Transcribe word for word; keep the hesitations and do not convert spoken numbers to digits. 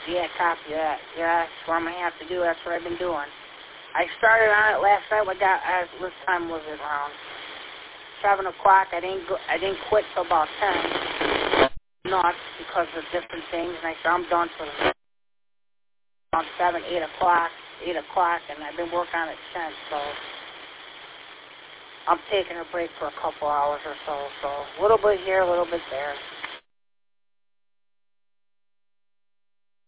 Yeah, copy that. Yeah, that's what I'm going to have to do. That's what I've been doing. I started on it last night. We got, uh, what time was it? Around seven o'clock. I didn't go, I didn't quit till about ten. Not because of different things. And I said, I'm done for the around seven, eight o'clock, eight o'clock, and I've been working on it since, so I'm taking a break for a couple hours or so, so a little bit here, a little bit there.